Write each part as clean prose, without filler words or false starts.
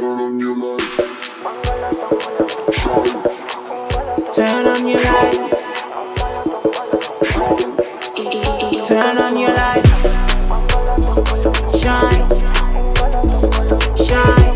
Turn on your lights. Turn on your lights. Turn on your lights. Shine. Shine.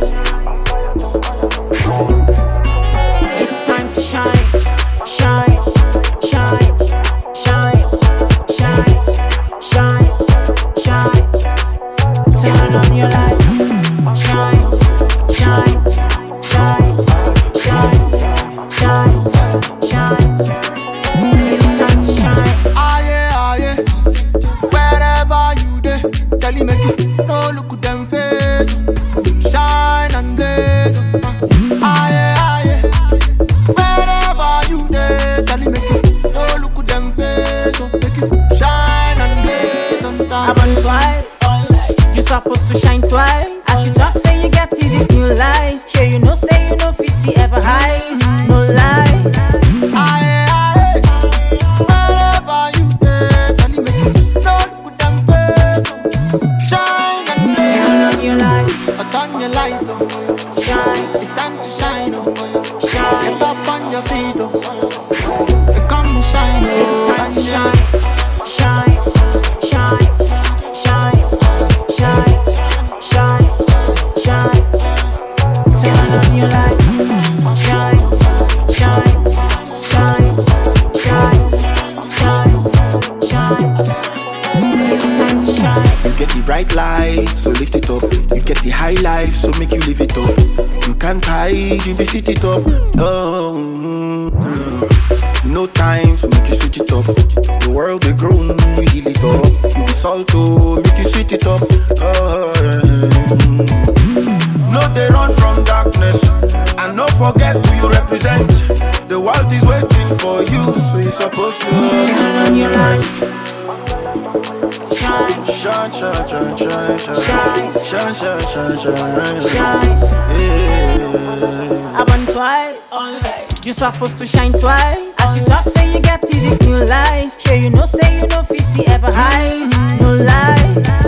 It's time to shine. Shine. Shine. Shine. Shine. Shine. Shine. Turn on your lights. Shine. Shine. Shine. Shine. Shine. Shine. It's time to shine. Aye. Wherever you dey, tell him make you no look at them face. Shine and blaze. Aye. Wherever you dey, tell him make you no look at them face. Make you shine and blaze. I run twice. You supposed to shine twice. As you talk, say you get to this new life. Sure you know, say you know 50 ever high. No lie. Aye. Wherever you dey, tell him make you no look at them face. Shine and blaze. Turn on your light. Turn your light on. Shine. It's time to shine on. Shine. Get up on your feet, oh. Come shine, oh. It's time to shine. Shine. Shine. Shine. Shine. Shine. Shine. Turn on your light. Shine. Shine. Shine. Shine. Shine. Shine. It's time to shine. You get the bright light, so lift it up. You get the high life, so make you live it up. You can't hide, you be sit it up. No time, so make you switch it up. The world they grown, you heal it up. You be salt, oh, make you sweet it up. No, they run from darkness, and no forget who you represent. The world is waiting for you, so you're supposed to Turn on your light. Shine. shine, shine, shine, shine, shine, Shine. shine, shine, shine, shine. Shine. Yeah. I run twice. You supposed to shine twice. As you talk, say you get to this new life. Sure you know, say you know 50 ever high. No lie.